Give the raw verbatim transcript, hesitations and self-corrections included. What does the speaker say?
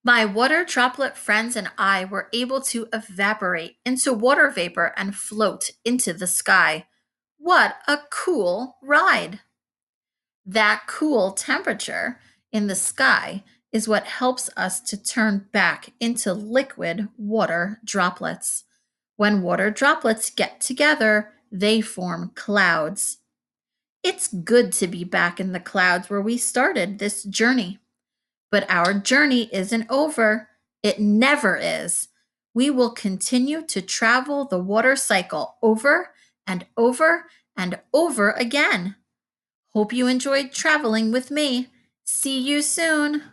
My water droplet friends and I were able to evaporate into water vapor and float into the sky. What a cool ride! That cool temperature in the sky is what helps us to turn back into liquid water droplets. When water droplets get together, they form clouds. It's good to be back in the clouds where we started this journey. But our journey isn't over. It never is. We will continue to travel the water cycle over and over and over again. Hope you enjoyed traveling with me. See you soon.